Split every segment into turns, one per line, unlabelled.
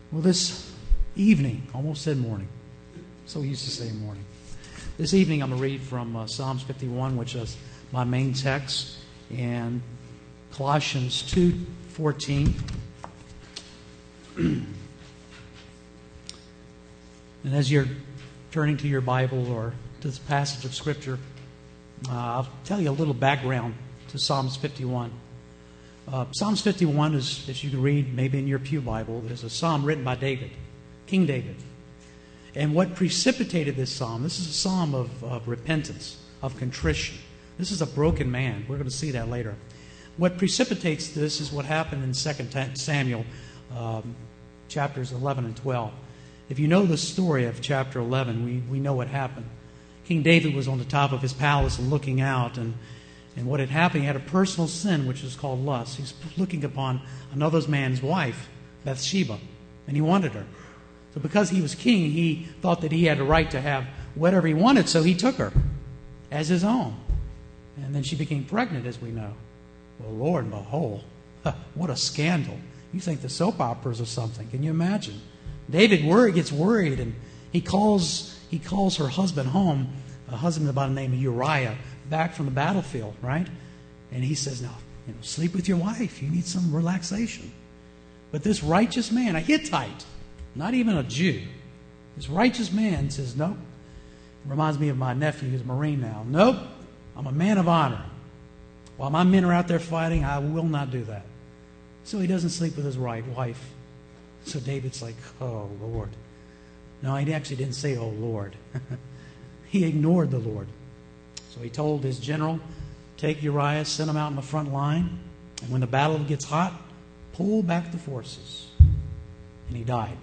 Well, this evening, almost said morning, so used to say morning. This evening I'm going to read from Psalms 51, which is my main text, and Colossians 2:14. And as you're turning to your Bible or to this passage of Scripture, I'll tell you a little background to Psalms 51. Psalms 51 is, as you can read maybe in your pew Bible, is a psalm written by David, King David. And what precipitated this psalm, this is a psalm of repentance, of contrition. This is a broken man. We're going to see that later. What precipitates this is what happened in 2 Samuel, chapters 11 and 12. If you know the story of chapter 11, we know what happened. King David was on the top of his palace and looking out, and what had happened, he had a personal sin, which is called lust. He's looking upon another man's wife, Bathsheba, and he wanted her. So because he was king, he thought that he had a right to have whatever he wanted, so he took her as his own. And then she became pregnant, as we know. Well, Lord and behold, what a scandal. You think the soap operas or something. Can you imagine? David gets worried, and he calls her husband home, a husband by the name of Uriah, back from the battlefield, right? And he says, no, sleep with your wife. You need some relaxation. But this righteous man, a Hittite, not even a Jew, this righteous man says, nope. It reminds me of my nephew who's a Marine now. Nope, I'm a man of honor. While my men are out there fighting, I will not do that. So he doesn't sleep with his wife. So David's like, oh, Lord. No, he actually didn't say, oh, Lord. He ignored the Lord. So he told his general, take Uriah, send him out in the front line, and when the battle gets hot, pull back the forces. And he died.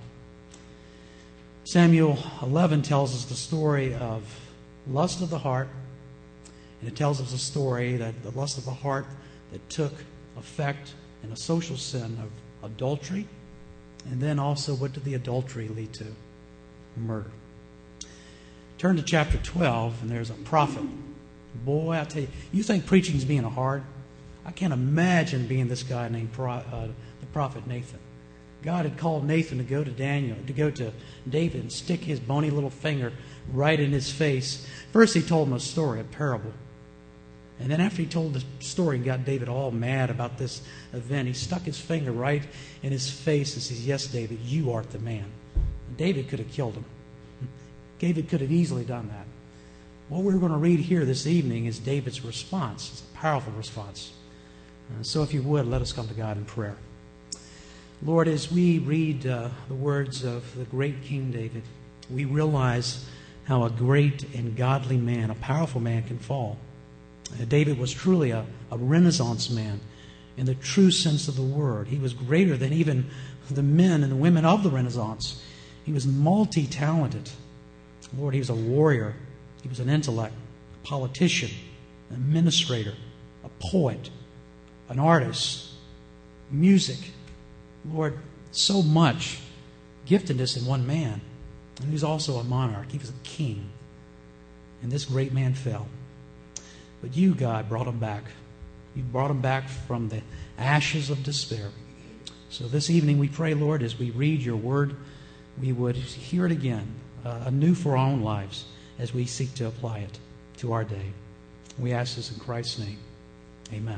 Samuel 11 tells us the story of lust of the heart, and it tells us a story that the lust of the heart that took effect in a social sin of adultery, and then also what did the adultery lead to? Murder. Turn to chapter 12, and there's a prophet. Boy, I tell you, you think preaching's being hard? I can't imagine being this guy named the prophet Nathan. God had called Nathan to go to David and stick his bony little finger right in his face. First he told him a story, a parable. And then after he told the story and got David all mad about this event, he stuck his finger right in his face and says, yes, David, you art the man. And David could have killed him. David could have easily done that. What we're going to read here this evening is David's response. It's a powerful response. So if you would, let us come to God in prayer. Lord, as we read the words of the great King David, we realize how a great and godly man, a powerful man, can fall. David was truly a Renaissance man in the true sense of the word. He was greater than even the men and the women of the Renaissance. He was multi-talented. Lord, he was a warrior. He was an intellect, a politician, an administrator, a poet, an artist, music. Lord, so much giftedness in one man. And he was also a monarch. He was a king. And this great man fell. But you, God, brought him back. You brought him back from the ashes of despair. So this evening we pray, Lord, as we read your word, we would hear it again, anew for our own lives, as we seek to apply it to our day. We ask this in Christ's name. Amen.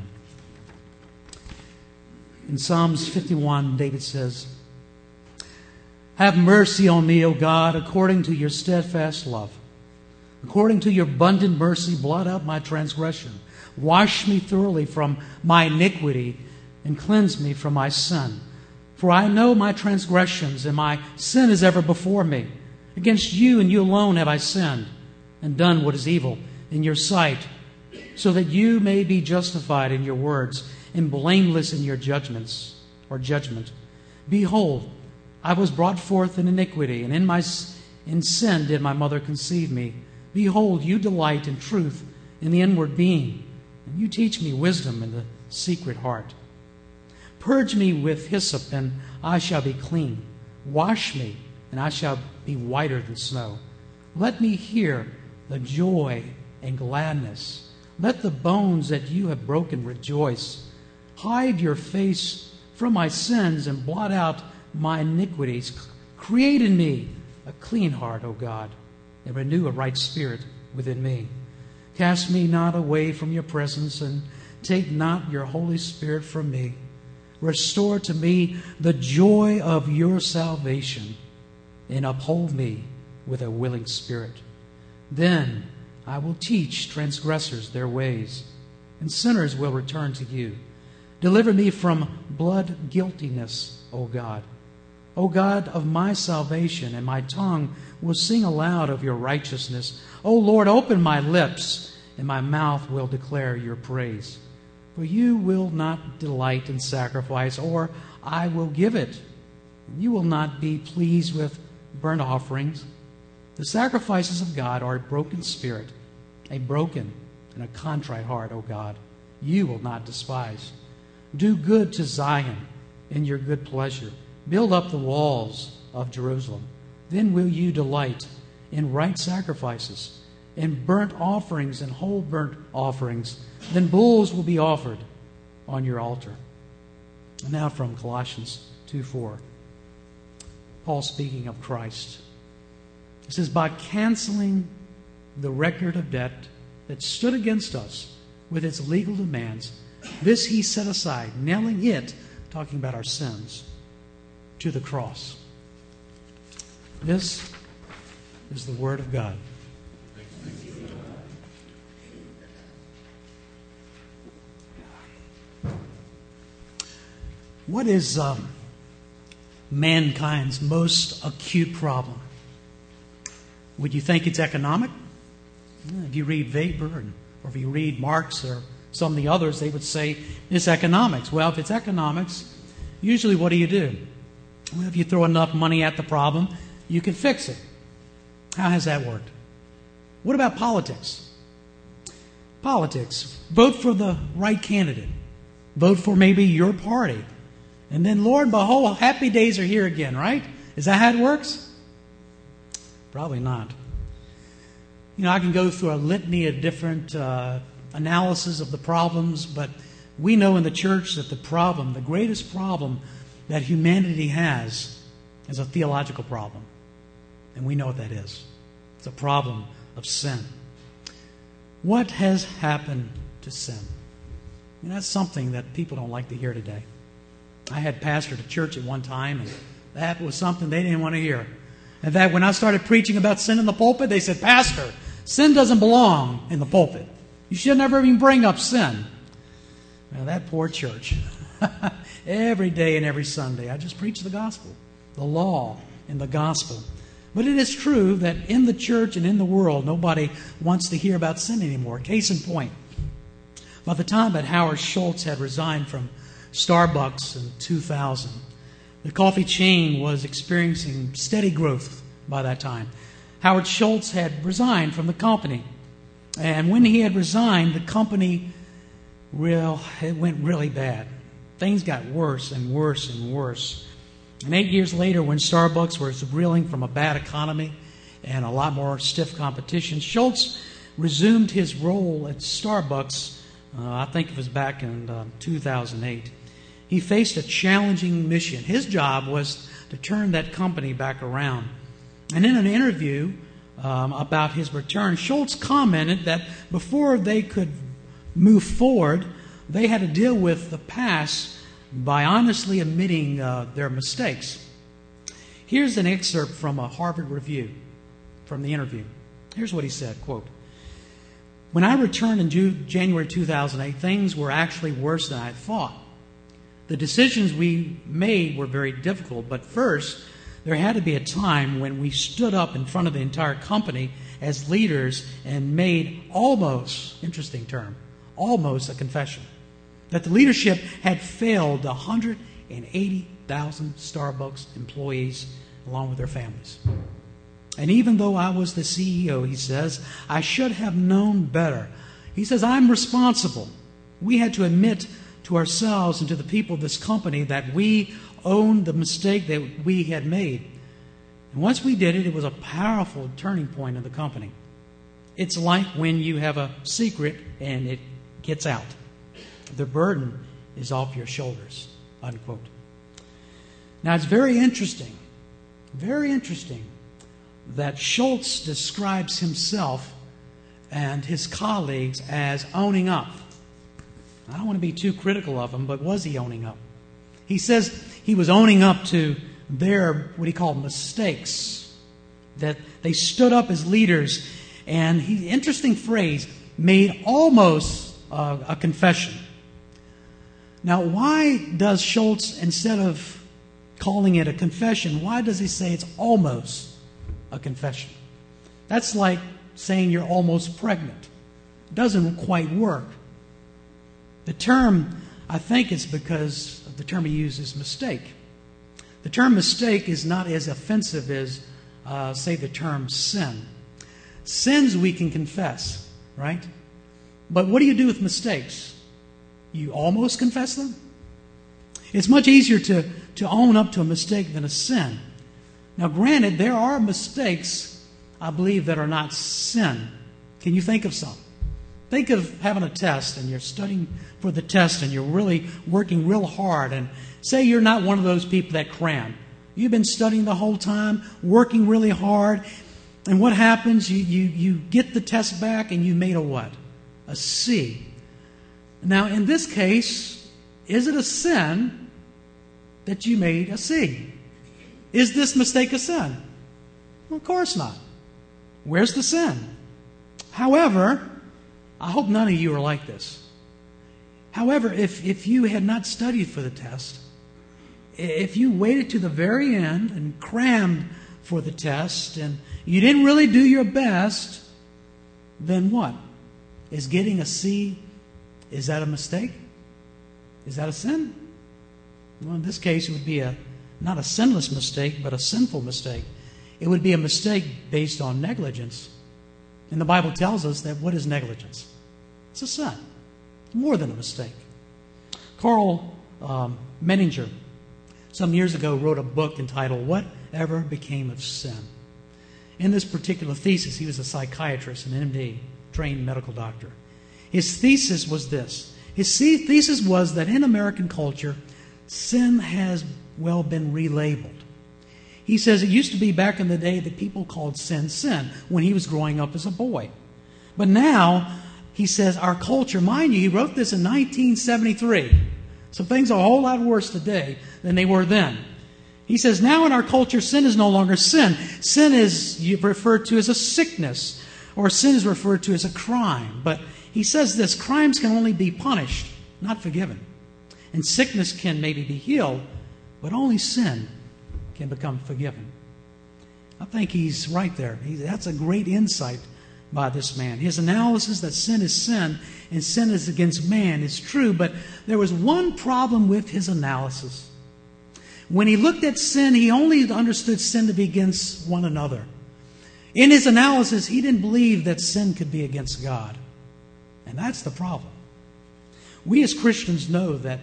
In Psalms 51, David says, have mercy on me, O God, according to your steadfast love. According to your abundant mercy, blot out my transgression. Wash me thoroughly from my iniquity and cleanse me from my sin. For I know my transgressions, and my sin is ever before me. Against you and you alone have I sinned and done what is evil in your sight, so that you may be justified in your words and blameless in your judgment. Behold, I was brought forth in iniquity, and in sin did my mother conceive me. Behold, you delight in truth in the inward being, and you teach me wisdom in the secret heart. Purge me with hyssop, and I shall be clean. Wash me, and I shall be whiter than snow. Let me hear the joy and gladness. Let the bones that you have broken rejoice. Hide your face from my sins and blot out my iniquities. Create in me a clean heart, O God, and renew a right spirit within me. Cast me not away from your presence, and take not your Holy Spirit from me. Restore to me the joy of your salvation, and uphold me with a willing spirit. Then I will teach transgressors their ways, and sinners will return to you. Deliver me from blood guiltiness, O God. O God of my salvation, and my tongue will sing aloud of your righteousness. O Lord, open my lips, and my mouth will declare your praise. For you will not delight in sacrifice, or I will give it. You will not be pleased with burnt offerings. The sacrifices of God are a broken spirit, a broken and a contrite heart, O God. You will not despise. Do good to Zion in your good pleasure. Build up the walls of Jerusalem. Then will you delight in right sacrifices, in burnt offerings and whole burnt offerings. Then bulls will be offered on your altar. And now from Colossians 2:4. Paul speaking of Christ. It says, by canceling the record of debt that stood against us with its legal demands, this he set aside, nailing it, talking about our sins, to the cross. This is the Word of God. What is mankind's most acute problem? Would you think it's economic? If you read Weber or if you read Marx or some of the others, they would say it's economics. Well, if it's economics, usually what do? Well, if you throw enough money at the problem, you can fix it. How has that worked? What about politics? Politics. Vote for the right candidate. Vote for maybe your party. And then, Lord and behold, happy days are here again, right? Is that how it works? Probably not. I can go through a litany of different analysis of the problems, but we know in the church that the greatest problem that humanity has is a theological problem. And we know what that is. It's a problem of sin. What has happened to sin? That's something that people don't like to hear today. I had pastored a church at one time, and that was something they didn't want to hear. In fact, when I started preaching about sin in the pulpit, they said, Pastor, sin doesn't belong in the pulpit. You should never even bring up sin. Now, that poor church. Every day and every Sunday, I just preach the gospel, the law and the gospel. But it is true that in the church and in the world, nobody wants to hear about sin anymore. Case in point, by the time that Howard Schultz had resigned from Starbucks in 2000, the coffee chain was experiencing steady growth by that time. Howard Schultz had resigned from the company. And when he had resigned, the company, it went really bad. Things got worse and worse and worse. And 8 years later, when Starbucks was reeling from a bad economy and a lot more stiff competition, Schultz resumed his role at Starbucks, I think it was back in 2008. He faced a challenging mission. His job was to turn that company back around. And in an interview about his return, Schultz commented that before they could move forward, they had to deal with the past by honestly admitting their mistakes. Here's an excerpt from a Harvard Review from the interview. Here's what he said, quote, when I returned in January 2008, things were actually worse than I thought. The decisions we made were very difficult, but first, there had to be a time when we stood up in front of the entire company as leaders and made almost, interesting term, almost a confession, that the leadership had failed 180,000 Starbucks employees along with their families. And even though I was the CEO, he says, I should have known better. He says, I'm responsible. We had to admit to ourselves and to the people of this company that we owned the mistake that we had made. And once we did it, it was a powerful turning point in the company. It's like when you have a secret and it gets out. The burden is off your shoulders, unquote. Now, it's very interesting that Schultz describes himself and his colleagues as owning up. I don't want to be too critical of him, but was he owning up? He says he was owning up to their, what he called, mistakes, that they stood up as leaders, and interesting phrase, made almost a confession. Now, why does Schultz, instead of calling it a confession, why does he say it's almost a confession? That's like saying you're almost pregnant. It doesn't quite work. The term, I think it's because of the term he uses, mistake. The term mistake is not as offensive as, say, the term sin. Sins we can confess, right? But what do you do with mistakes? You almost confess them? It's much easier to own up to a mistake than a sin. Now, granted, there are mistakes, I believe, that are not sin. Can you think of some? Think of having a test and you're studying for the test and you're really working real hard, and say you're not one of those people that cram. You've been studying the whole time, working really hard, and what happens? You get the test back and you made a what? A C. Now, in this case, is it a sin that you made a C? Is this mistake a sin? Well, of course not. Where's the sin? However, I hope none of you are like this. However, if you had not studied for the test, if you waited to the very end and crammed for the test and you didn't really do your best, then what? Is getting a C, is that a mistake? Is that a sin? Well, in this case, it would be not a sinless mistake, but a sinful mistake. It would be a mistake based on negligence. And the Bible tells us that what is negligence? It's a sin. More than a mistake. Carl Menninger, some years ago, wrote a book entitled Whatever Became of Sin. In this particular thesis, he was a psychiatrist, an MD, trained medical doctor. His thesis was this. His thesis was that in American culture, sin has, well, been relabeled. He says it used to be back in the day that people called sin sin when he was growing up as a boy. But now, he says, our culture, mind you, he wrote this in 1973. So things are a whole lot worse today than they were then. He says, now in our culture, sin is no longer sin. Sin is referred to as a sickness, or sin is referred to as a crime. But he says this, crimes can only be punished, not forgiven. And sickness can maybe be healed, but only sin can become forgiven. I think he's right there. That's a great insight by this man. His analysis that sin is sin and sin is against man is true, but there was one problem with his analysis. When he looked at sin, he only understood sin to be against one another. In his analysis, he didn't believe that sin could be against God. And that's the problem. We as Christians know that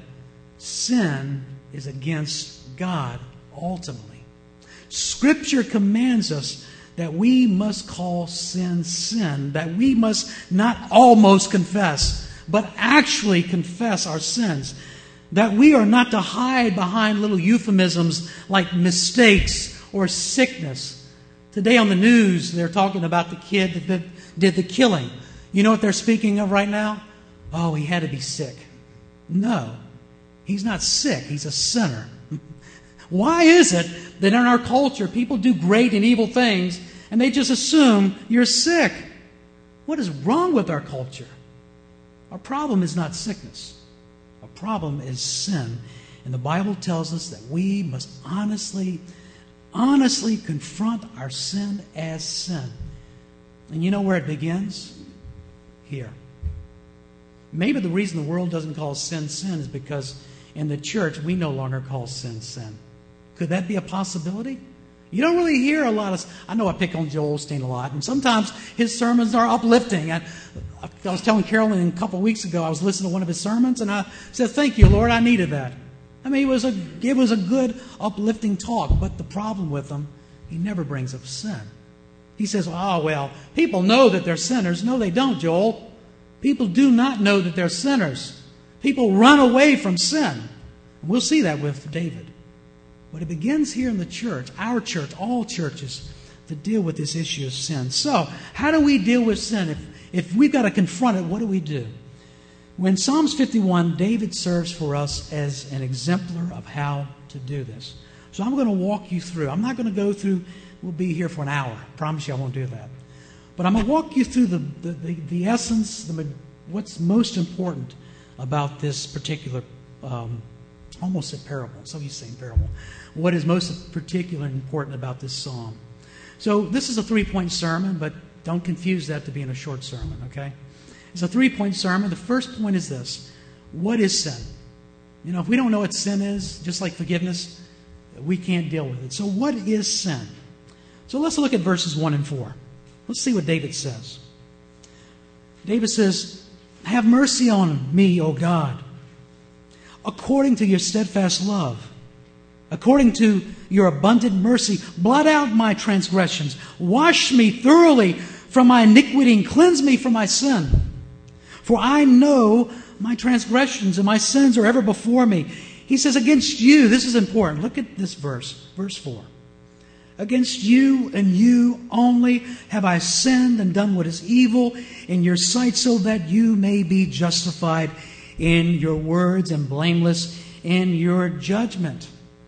sin is against God ultimately. Scripture commands us that we must call sin sin, that we must not almost confess, but actually confess our sins, that we are not to hide behind little euphemisms like mistakes or sickness. Today on the news, they're talking about the kid that did the killing. You know what they're speaking of right now? Oh, he had to be sick. No, he's not sick. He's a sinner. Why is it that in our culture people do great and evil things and they just assume you're sick? What is wrong with our culture? Our problem is not sickness. Our problem is sin. And the Bible tells us that we must honestly confront our sin as sin. And you know where it begins? Here. Maybe the reason the world doesn't call sin sin is because in the church we no longer call sin sin. Could that be a possibility? You don't really hear a lot of... I know I pick on Joel Osteen a lot, and sometimes his sermons are uplifting. I was telling Carolyn a couple of weeks ago, I was listening to one of his sermons, and I said, thank you, Lord, I needed that. I mean, it was a good, uplifting talk, but the problem with him, he never brings up sin. He says, oh, well, people know that they're sinners. No, they don't, Joel. People do not know that they're sinners. People run away from sin. We'll see that with David. But it begins here in the church, our church, all churches, to deal with this issue of sin. So, how do we deal with sin? If we've got to confront it, what do we do? When Psalms 51, David serves for us as an exemplar of how to do this. So I'm going to walk you through. I'm not going to go through, we'll be here for an hour. I promise you I won't do that. But I'm going to walk you through the essence, what's most important about this particular, almost a parable. So he's saying parable. What is most particular and important about this psalm? So this is a 3-point sermon, but don't confuse that to being a short sermon, okay? It's a 3-point sermon. The first point is this. What is sin? You know, if we don't know what sin is, just like forgiveness, we can't deal with it. So what is sin? So let's look at verses 1 and 4. Let's see what David says. David says, "Have mercy on me, O God, according to your steadfast love. According to your abundant mercy, blot out my transgressions. Wash me thoroughly from my iniquity and cleanse me from my sin. For I know my transgressions and my sins are ever before me." He says, against you, this is important. Look at this verse 4. "Against you and you only have I sinned and done what is evil in your sight, so that you may be justified in your words and blameless in your judgment."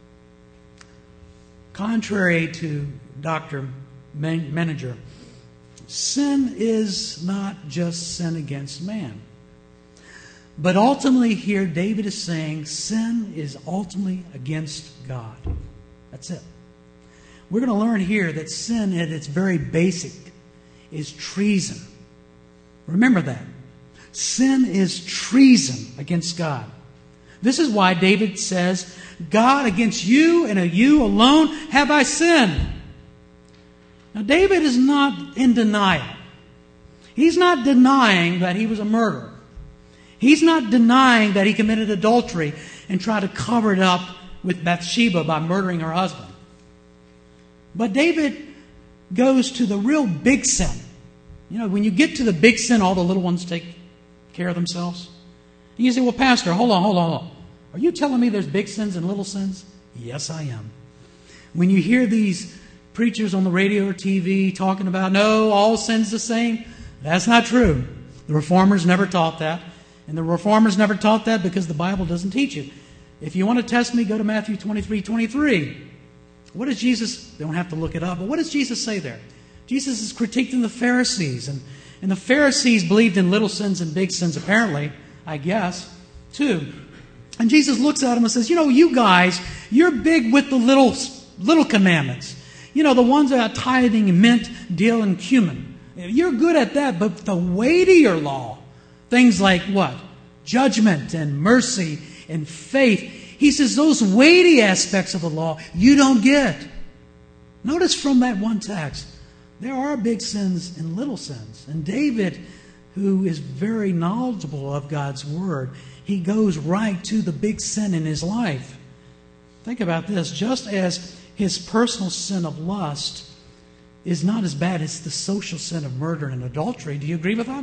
Contrary to Dr. Menninger, sin is not just sin against man. But ultimately here, David is saying sin is ultimately against God. That's it. We're going to learn here that sin at its very basic is treason. Remember that. Sin is treason against God. This is why David says, "God, against you and you alone have I sinned." Now, David is not in denial. He's not denying that he was a murderer. He's not denying that he committed adultery and tried to cover it up with Bathsheba by murdering her husband. But David goes to the real big sin. You know, when you get to the big sin, all the little ones take care of themselves. And you say, "Well, Pastor, hold on. Are you telling me there's big sins and little sins?" Yes, I am. When you hear these preachers on the radio or TV talking about, no, all sin's the same, that's not true. The Reformers never taught that. And the Reformers never taught that because the Bible doesn't teach it. If you want to test me, go to Matthew 23:23. What does Jesus, they don't have to look it up, but what does Jesus say there? Jesus is critiquing the Pharisees. And the Pharisees believed in little sins and big sins, apparently, I guess, too. And Jesus looks at them and says, you guys, you're big with the little commandments. The ones about tithing, mint, dill, and cumin. You're good at that, but the weightier law, things like what? Judgment and mercy and faith. He says those weighty aspects of the law you don't get. Notice from that one text, there are big sins and little sins. And David, who is very knowledgeable of God's Word, he goes right to the big sin in his life. Think about this. Just as his personal sin of lust is not as bad as the social sin of murder and adultery. Do you agree with that?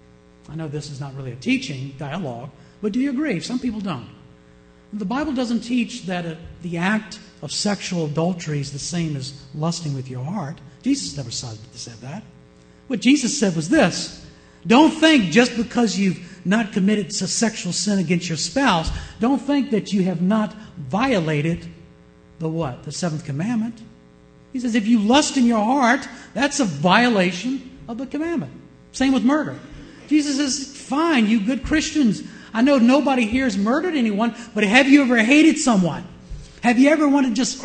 I know this is not really a teaching dialogue, but do you agree? Some people don't. The Bible doesn't teach that the act of sexual adultery is the same as lusting with your heart. Jesus never said that. What Jesus said was this: don't think just because you've not committed a sexual sin against your spouse, don't think that you have not violated the what? The 7th commandment. He says if you lust in your heart, that's a violation of the commandment. Same with murder. Jesus says, fine, you good Christians. I know nobody here has murdered anyone, but have you ever hated someone? Have you ever wanted to just,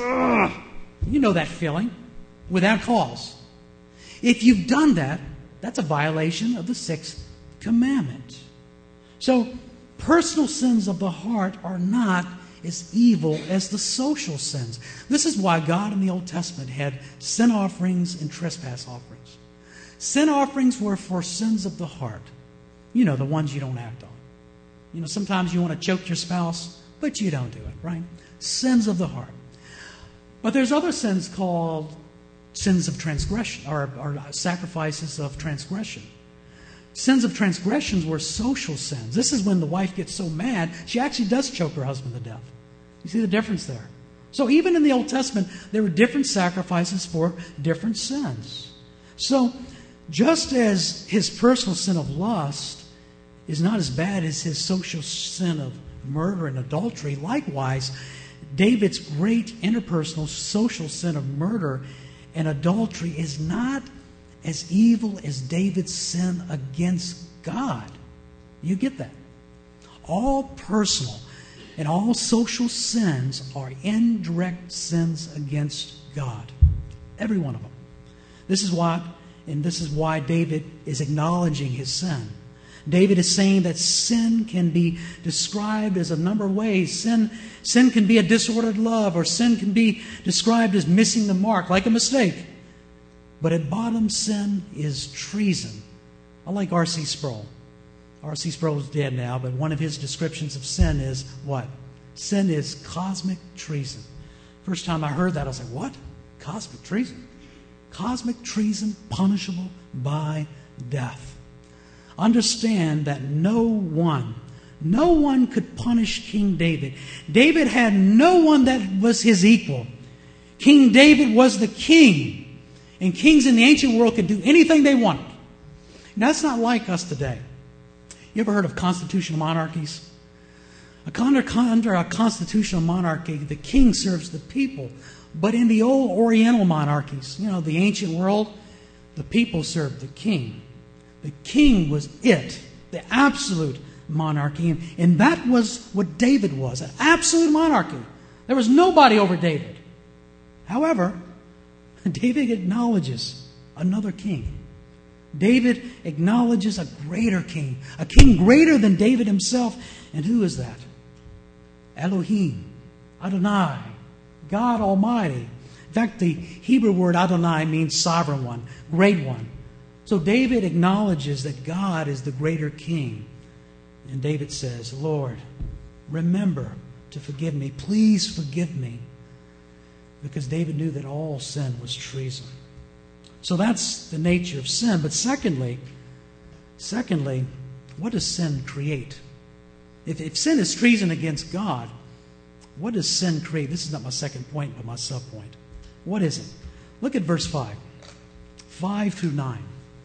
you know that feeling, without cause? If you've done that, that's a violation of the 6th commandment. So, personal sins of the heart are not as evil as the social sins. This is why God in the Old Testament had sin offerings and trespass offerings. Sin offerings were for sins of the heart. The ones you don't act on. Sometimes you want to choke your spouse, but you don't do it, right? Sins of the heart. But there's other sins called sins of transgression, or sacrifices of transgression. Sins of transgressions were social sins. This is when the wife gets so mad, she actually does choke her husband to death. You see the difference there? So even in the Old Testament, there were different sacrifices for different sins. So just as his personal sin of lust is not as bad as his social sin of murder and adultery, likewise, David's great interpersonal social sin of murder and adultery is not as evil as David's sin against God. You get that? All personal and all social sins are indirect sins against God. Every one of them. This is why David is acknowledging his sin. David is saying that sin can be described as a number of ways. Sin can be a disordered love, or sin can be described as missing the mark, like a mistake. But at bottom, sin is treason. I like R.C. Sproul. R.C. Sproul is dead now, but one of his descriptions of sin is what? Sin is cosmic treason. First time I heard that, I was like, what? Cosmic treason? Cosmic treason punishable by death. Understand that no one could punish King David. David had no one that was his equal. King David was the king. And kings in the ancient world could do anything they wanted. Now, that's not like us today. You ever heard of constitutional monarchies? Under a constitutional monarchy, the king serves the people. But in the old Oriental monarchies, the ancient world, the people served the king. The king was it, the absolute monarchy. And that was what David was, an absolute monarchy. There was nobody over David. However, David acknowledges another king. David acknowledges a greater king, a king greater than David himself. And who is that? Elohim, Adonai, God Almighty. In fact, the Hebrew word Adonai means sovereign one, great one. So David acknowledges that God is the greater king. And David says, Lord, remember to forgive me. Please forgive me. Because David knew that all sin was treason. So that's the nature of sin. But secondly, what does sin create? If sin is treason against God, what does sin create? This is not my second point, but my sub-point. What is it? Look at verse 5. 5 through 9.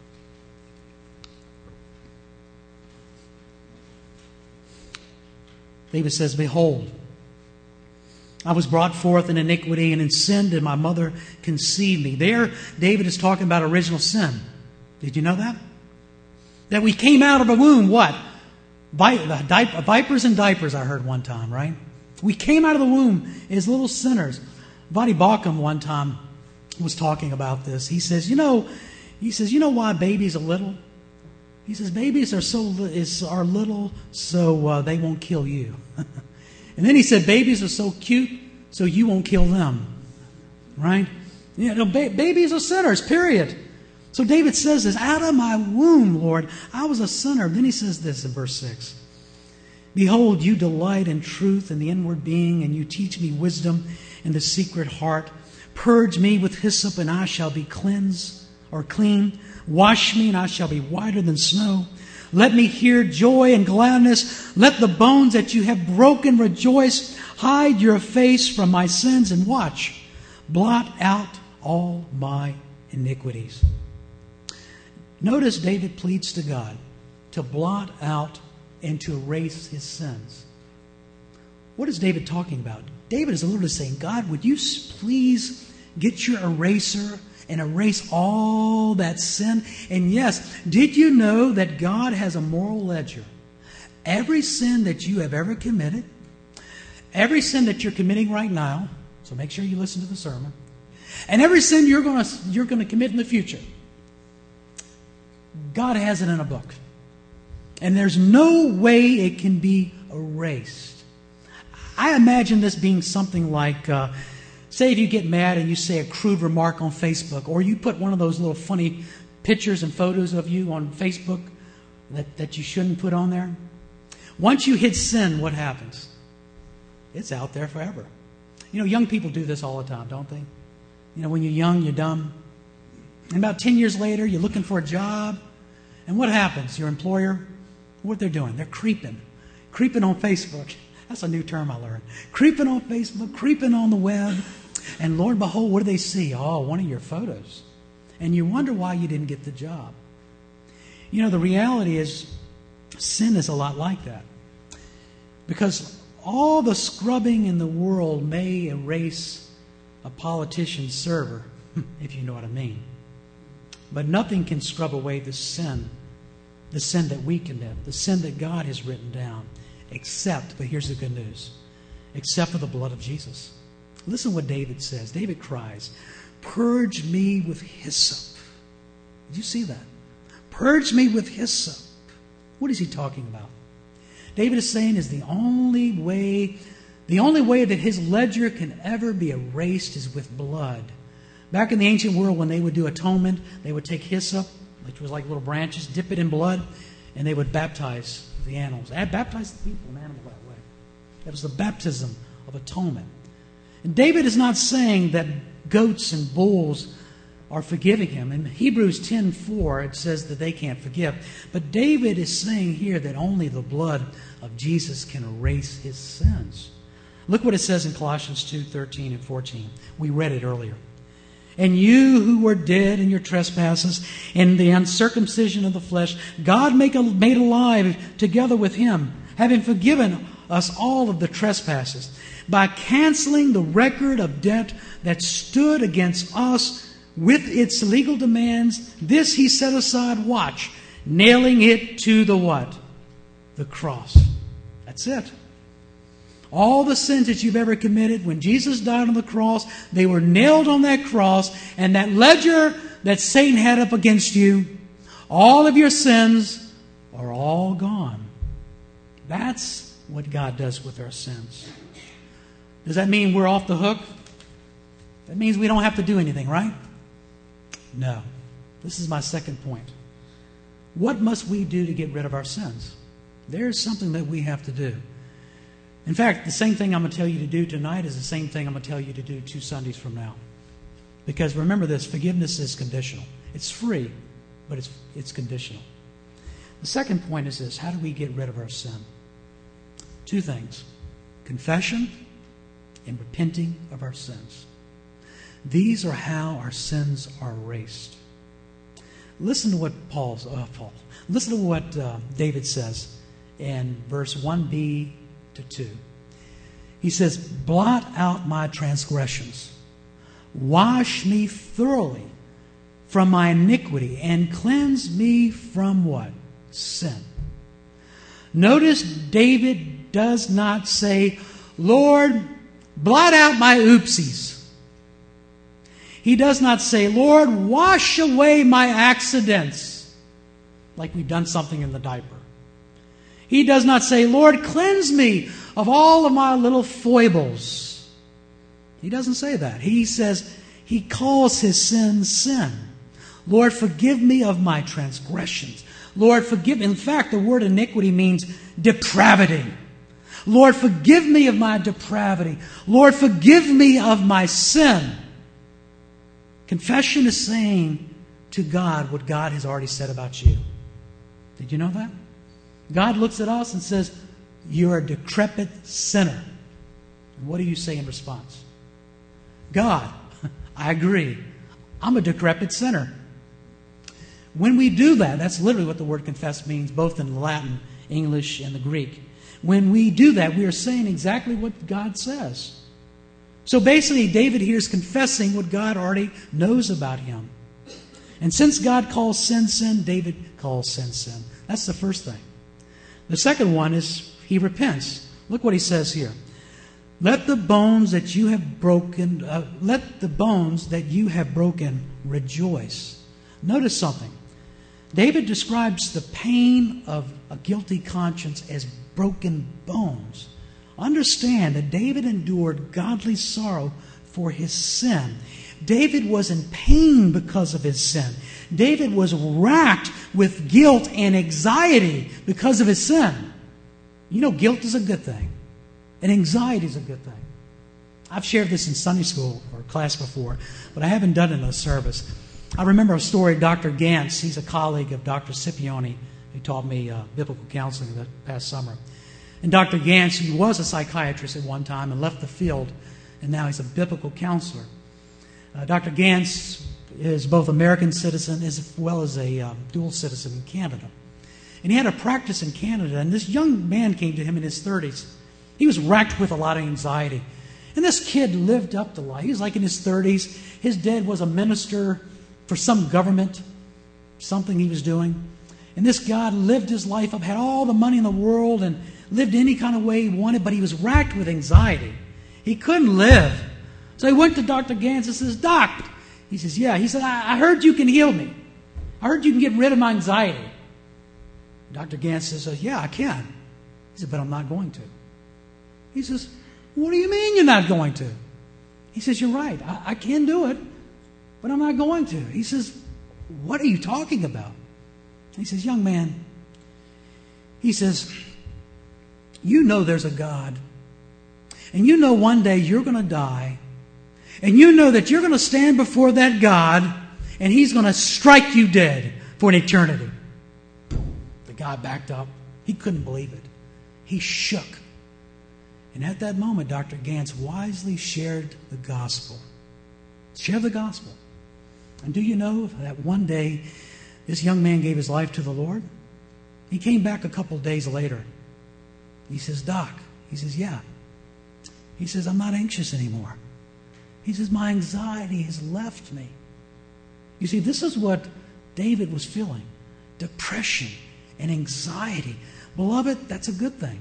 David says, Behold, I was brought forth in iniquity, and in sin did my mother conceive me. There, David is talking about original sin. Did you know that? That we came out of a womb, what? Vipers and diapers, I heard one time, right? We came out of the womb as little sinners. Voddie Baucham one time was talking about this. He says, you know why babies are little? He says, babies are little so they won't kill you. And then he said, babies are so cute so you won't kill them. Right? Babies are sinners, period. So David says this, out of my womb, Lord, I was a sinner. Then he says this in verse 6. Behold, you delight in truth in the inward being, and you teach me wisdom in the secret heart. Purge me with hyssop, and I shall be cleansed or clean. Wash me, and I shall be whiter than snow. Let me hear joy and gladness. Let the bones that you have broken rejoice. Hide your face from my sins and watch. Blot out all my iniquities. Notice David pleads to God to blot out and to erase his sins. What is David talking about? David is literally saying, God, would you please get your eraser and erase all that sin? And yes, did you know that God has a moral ledger? Every sin that you have ever committed, every sin that you're committing right now, so make sure you listen to the sermon, and every sin you're going to commit in the future, God has it in a book. And there's no way it can be erased. I imagine this being something like, say if you get mad and you say a crude remark on Facebook, or you put one of those little funny pictures and photos of you on Facebook that you shouldn't put on there. Once you hit sin, what happens? It's out there forever. Young people do this all the time, don't they? When you're young, you're dumb. And about 10 years later, you're looking for a job. And what happens? Your employer, what they're doing? They're creeping on Facebook. That's a new term I learned. Creeping on Facebook, creeping on the web. And Lord, behold, what do they see? Oh, one of your photos. And you wonder why you didn't get the job. You know, the reality is sin is a lot like that. Because all the scrubbing in the world may erase a politician's server, if you know what I mean. But nothing can scrub away the sin that we commit, the sin that God has written down, except, but here's the good news, except for the blood of Jesus. Listen what David says. David cries, "Purge me with hyssop." Did you see that? Purge me with hyssop. What is he talking about? David is saying is the only way that his ledger can ever be erased is with blood. Back in the ancient world, when they would do atonement, they would take hyssop, which was like little branches, dip it in blood, and they would baptize the animals. Baptize the people and animals that way. That was the baptism of atonement. And David is not saying that goats and bulls are forgiving him. In Hebrews 10:4, it says that they can't forgive. But David is saying here that only the blood of Jesus can erase his sins. Look what it says in Colossians 2:13 and 14. We read it earlier. "And you who were dead in your trespasses and the uncircumcision of the flesh, God made alive together with him, having forgiven us all of the trespasses, by canceling the record of debt that stood against us with its legal demands. This he set aside," watch, "nailing it to the what? The cross." That's it. All the sins that you've ever committed, when Jesus died on the cross, they were nailed on that cross, and that ledger that Satan had up against you, all of your sins are all gone. That's what God does with our sins. Does that mean we're off the hook? That means we don't have to do anything, right? No. This is my second point. What must we do to get rid of our sins? There's something that we have to do. In fact, the same thing I'm going to tell you to do tonight is the same thing I'm going to tell you to do 2 Sundays from now. Because remember this, forgiveness is conditional. It's free, but it's conditional. The second point is this: how do we get rid of our sin? 2 things: confession and repenting of our sins. These are how our sins are erased. Listen to what Listen to what David says in verse 1b to 2. He says, "Blot out my transgressions, wash me thoroughly from my iniquity, and cleanse me from" what? Sin. Notice David does not say, "Lord, blot out my oopsies." He does not say, "Lord, wash away my accidents," like we've done something in the diaper. He does not say, "Lord, cleanse me of all of my little foibles." He doesn't say that. He says, he calls his sin. "Lord, forgive me of my transgressions. Lord, forgive." In fact, the word iniquity means depravity. "Lord, forgive me of my depravity. Lord, forgive me of my sin." Confession is saying to God what God has already said about you. Did you know that? God looks at us and says, "You're a decrepit sinner." And what do you say in response? "God, I agree. I'm a decrepit sinner." When we do that, that's literally what the word confess means, both in Latin, English, and the Greek. When we do that, we are saying exactly what God says. So basically, David here is confessing what God already knows about him. And since God calls sin, sin, David calls sin, sin. That's the first thing. The second one is he repents. Look what he says here. Let the bones that you have broken rejoice. Notice something. David describes the pain of a guilty conscience as broken bones. Understand that David endured godly sorrow for his sin. David was in pain because of his sin. David was racked with guilt and anxiety because of his sin. You know, guilt is a good thing, and anxiety is a good thing. I've shared this in Sunday school or class before, but I haven't done it in a service. I remember a story of Dr. Gantz. He's a colleague of Dr. Scipione, who taught me biblical counseling the past summer. And Dr. Gantz, he was a psychiatrist at one time and left the field, and now he's a biblical counselor. Dr. Gantz is both American citizen as well as a dual citizen in Canada. And he had a practice in Canada, and this young man came to him in his 30s. He was racked with a lot of anxiety. And this kid lived up to life. He was like in his 30s. His dad was a minister for some government, something he was doing. And this guy lived his life up, had all the money in the world, and lived any kind of way he wanted, but he was racked with anxiety. He couldn't live. So he went to Dr. Gantz and says, "Doc," he says, "yeah." He said, I heard you can heal me. I heard you can get rid of my anxiety." Dr. Gantz says, "Yeah, I can." He said, "But I'm not going to." He says, "What do you mean you're not going to?" He says, "You're right. I can do it, but I'm not going to." He says, "What are you talking about?" He says, "Young man," he says, "you know there's a God. And you know one day you're going to die. And you know that you're going to stand before that God and He's going to strike you dead for an eternity." The guy backed up. He couldn't believe it. He shook. And at that moment, Dr. Gantz wisely shared the gospel. Share the gospel. And do you know that one day this young man gave his life to the Lord? He came back a couple of days later. He says, "Doc," he says, "yeah." He says, "I'm not anxious anymore." He says, "My anxiety has left me." You see, this is what David was feeling. Depression and anxiety. Beloved, that's a good thing.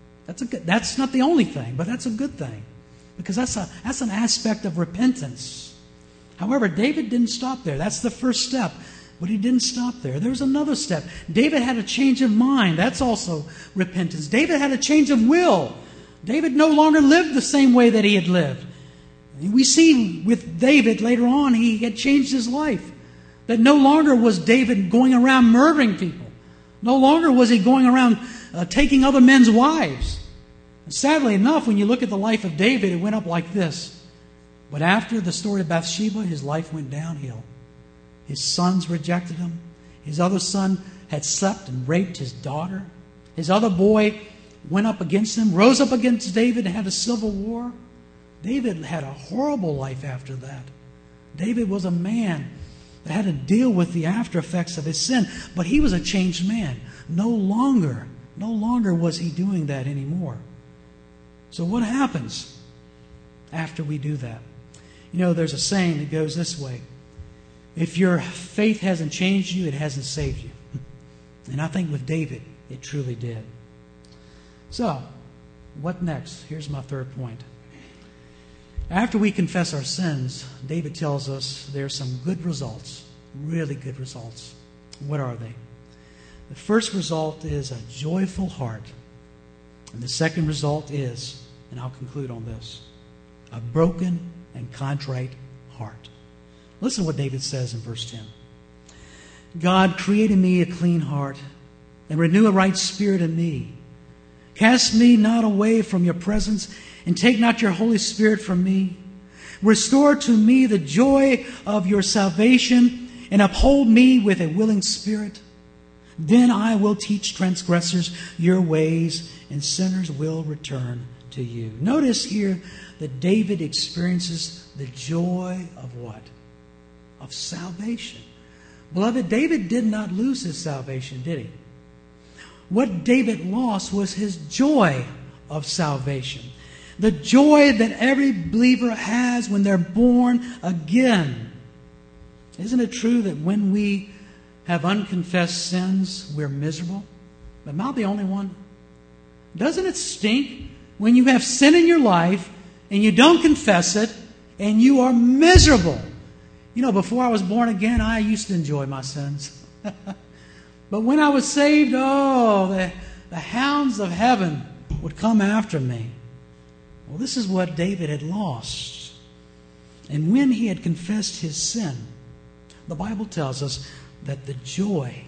That's not the only thing, but that's a good thing. Because that's an aspect of repentance. However, David didn't stop there. That's the first step. But he didn't stop there. There was another step. David had a change of mind. That's also repentance. David had a change of will. David no longer lived the same way that he had lived. We see with David later on, he had changed his life. That no longer was David going around murdering people. No longer was he going around taking other men's wives. And sadly enough, when you look at the life of David, it went up like this. But after the story of Bathsheba, his life went downhill. His sons rejected him. His other son had slept and raped his daughter. His other boy went up against him, rose up against David and had a civil war. David had a horrible life after that. David was a man that had to deal with the after effects of his sin, but he was a changed man. No longer was he doing that anymore. So what happens after we do that? You know, there's a saying that goes this way: if your faith hasn't changed you, it hasn't saved you. And I think with David, it truly did. So, what next? Here's my third point. After we confess our sins, David tells us there are some good results, really good results. What are they? The first result is a joyful heart. And the second result is, and I'll conclude on this, a broken and contrite heart. Listen to what David says in verse 10. "God, create in me a clean heart and renew a right spirit in me. Cast me not away from your presence and take not your Holy Spirit from me. Restore to me the joy of your salvation and uphold me with a willing spirit. Then I will teach transgressors your ways and sinners will return to you." Notice here that David experiences the joy of what? Of salvation. Beloved, David did not lose his salvation, did he? What David lost was his joy of salvation. The joy that every believer has when they're born again. Isn't it true that when we have unconfessed sins, we're miserable? But am I the only one? Doesn't it stink when you have sin in your life and you don't confess it and you are miserable? You know, before I was born again, I used to enjoy my sins. But when I was saved, the hounds of heaven would come after me. Well, this is what David had lost. And when he had confessed his sin, the Bible tells us that the joy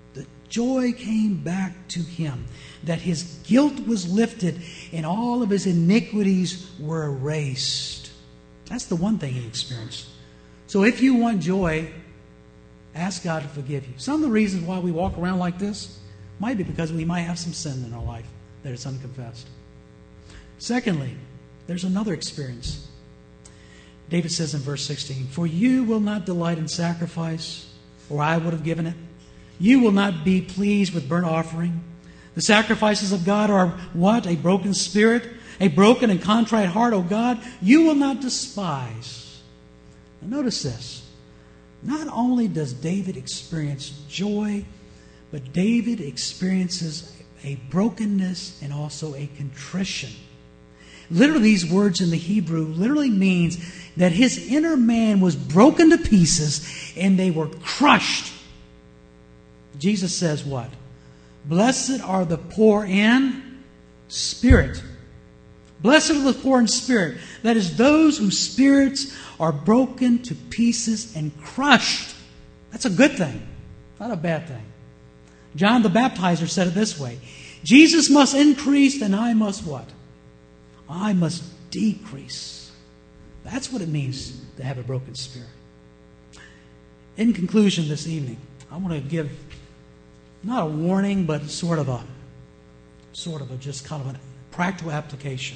came back to him, that his guilt was lifted and all of his iniquities were erased. That's the one thing he experienced. So if you want joy, ask God to forgive you. Some of the reasons why we walk around like this might be because we might have some sin in our life. that it's unconfessed. Secondly, there's another experience. David says in verse 16, "For you will not delight in sacrifice, or I would have given it. You will not be pleased with burnt offering. The sacrifices of God are what? A broken spirit, a broken and contrite heart, O God, you will not despise." Now notice this. Not only does David experience joy, but David experiences a brokenness and also a contrition. Literally, these words in the Hebrew literally means that his inner man was broken to pieces and they were crushed. Jesus says what? "Blessed are the poor in spirit." Blessed are the poor in spirit. That is, those whose spirits are broken to pieces and crushed. That's a good thing, not a bad thing. John the Baptizer said it this way: "Jesus must increase and I must" what? "I must decrease." That's what it means to have a broken spirit. In conclusion this evening, I want to give not a warning, but sort of a just kind of a practical application.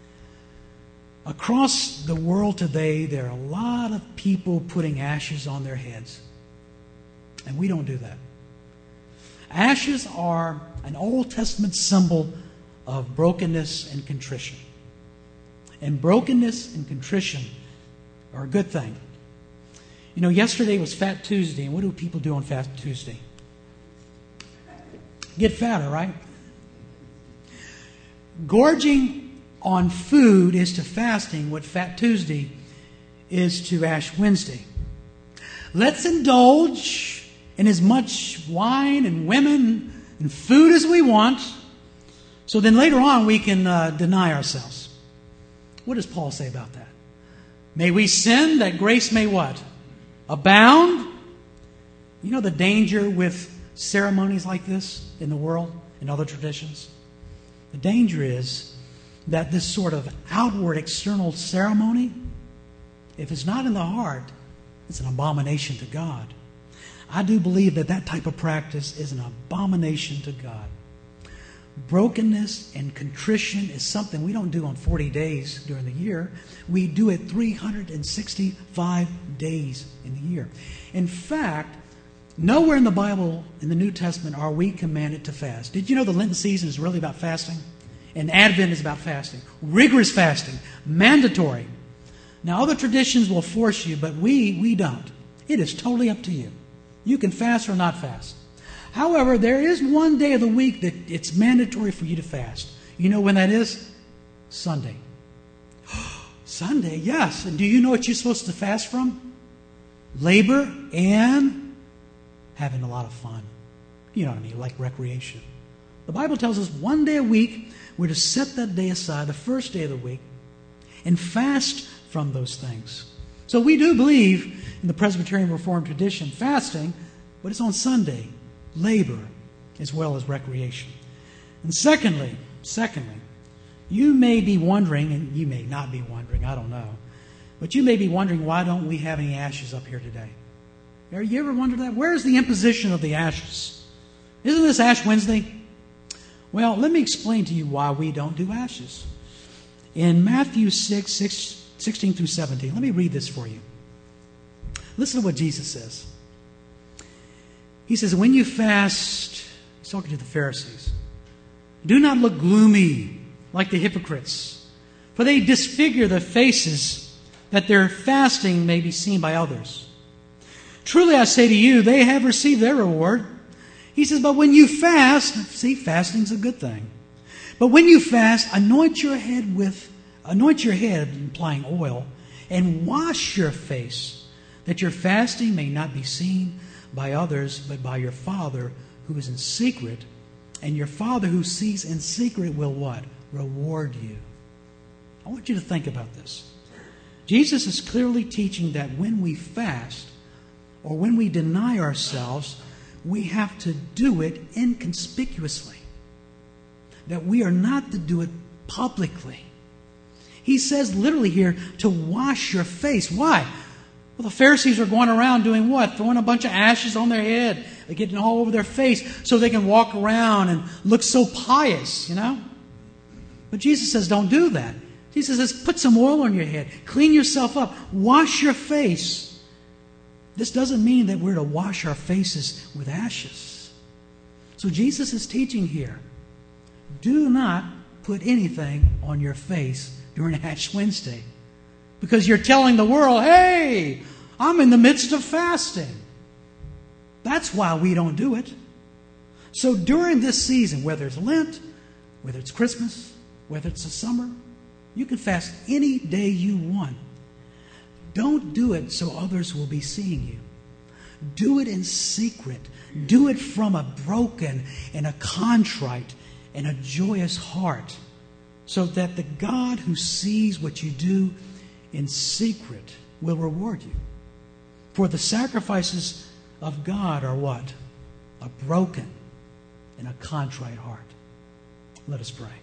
Across the world today, there are a lot of people putting ashes on their heads. And we don't do that. Ashes are an Old Testament symbol of brokenness and contrition. And brokenness and contrition are a good thing. You know, yesterday was Fat Tuesday, and what do people do on Fat Tuesday? Get fatter, right? Gorging on food is to fasting what Fat Tuesday is to Ash Wednesday. Let's indulge in as much wine and women and food as we want, so then later on we can deny ourselves. What does Paul say about that? May we sin that grace may what? Abound? You know the danger with ceremonies like this in the world, in other traditions? The danger is that this sort of outward external ceremony, if it's not in the heart, it's an abomination to God. I do believe that that type of practice is an abomination to God. Brokenness and contrition is something we don't do on 40 days during the year. We do it 365 days in the year. In fact, nowhere in the Bible, in the New Testament, are we commanded to fast. Did you know the Lenten season is really about fasting? And Advent is about fasting. Rigorous fasting. Mandatory. Now, other traditions will force you, but we don't. It is totally up to you. You can fast or not fast. However, there is one day of the week that it's mandatory for you to fast. You know when that is? Sunday. Sunday, yes. And do you know what you're supposed to fast from? Labor and having a lot of fun. You know what I mean, like recreation. The Bible tells us one day a week we're to set that day aside, the first day of the week, and fast from those things. So we do believe in the Presbyterian Reformed tradition, fasting, but it's on Sunday, labor, as well as recreation. And secondly, you may be wondering, and you may not be wondering, I don't know, but you may be wondering, why don't we have any ashes up here today? Have you ever wondered that? Where is the imposition of the ashes? Isn't this Ash Wednesday? Well, let me explain to you why we don't do ashes. In Matthew 6:16 through 17, let me read this for you. Listen to what Jesus says. He says, when you fast, he's talking to the Pharisees, do not look gloomy like the hypocrites, for they disfigure their faces that their fasting may be seen by others. Truly I say to you, they have received their reward. He says, but when you fast, see, fasting's a good thing. But when you fast, anoint your head, implying oil, and wash your face, that your fasting may not be seen by others, but by your Father who is in secret. And your Father who sees in secret will what? Reward you. I want you to think about this. Jesus is clearly teaching that when we fast, or when we deny ourselves, we have to do it inconspicuously. That we are not to do it publicly. He says literally here to wash your face. Why? Well, the Pharisees are going around doing what? Throwing a bunch of ashes on their head. They're getting all over their face so they can walk around and look so pious, you know? But Jesus says, don't do that. Jesus says, put some oil on your head. Clean yourself up. Wash your face. This doesn't mean that we're to wash our faces with ashes. So Jesus is teaching here, do not put anything on your face during Ash Wednesday. Because you're telling the world, hey, I'm in the midst of fasting. That's why we don't do it. So during this season, whether it's Lent, whether it's Christmas, whether it's the summer, you can fast any day you want. Don't do it so others will be seeing you. Do it in secret. Do it from a broken and a contrite and a joyous heart, so that the God who sees what you do in secret will reward you. For the sacrifices of God are what? A broken and a contrite heart. Let us pray.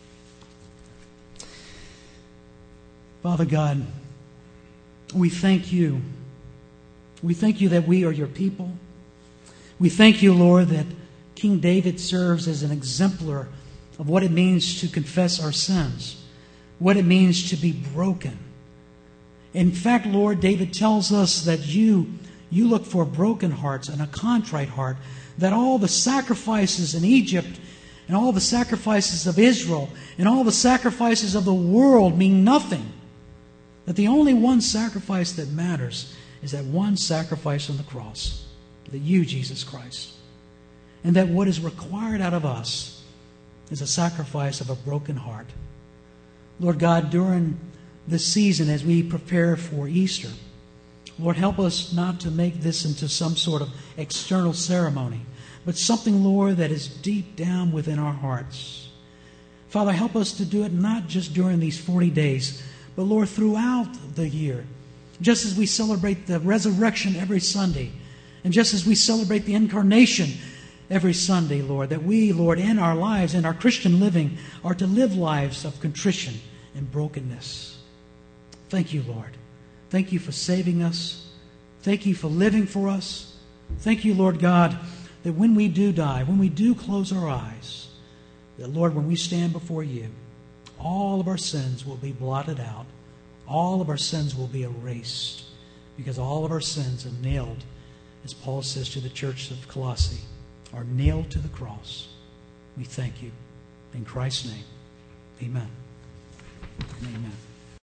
Father God, we thank you. We thank you that we are your people. We thank you, Lord, that King David serves as an exemplar of what it means to confess our sins, what it means to be broken. In fact, Lord, David tells us that you look for broken hearts and a contrite heart, that all the sacrifices in Egypt and all the sacrifices of Israel and all the sacrifices of the world mean nothing. That the only one sacrifice that matters is that one sacrifice on the cross, that you, Jesus Christ. And that what is required out of us is a sacrifice of a broken heart. Lord God, during this season as we prepare for Easter, Lord, help us not to make this into some sort of external ceremony, but something, Lord, that is deep down within our hearts. Father, help us to do it not just during these 40 days, but Lord, throughout the year. Just as we celebrate the resurrection every Sunday, and just as we celebrate the incarnation every Sunday, Lord, that we, Lord, in our lives, in our Christian living, are to live lives of contrition and brokenness. Thank you, Lord. Thank you for saving us. Thank you for living for us. Thank you, Lord God, that when we do die, when we do close our eyes, that, Lord, when we stand before you, all of our sins will be blotted out. All of our sins will be erased, because all of our sins are nailed, as Paul says to the church of Colossae, are nailed to the cross. We thank you. In Christ's name, amen. Amen.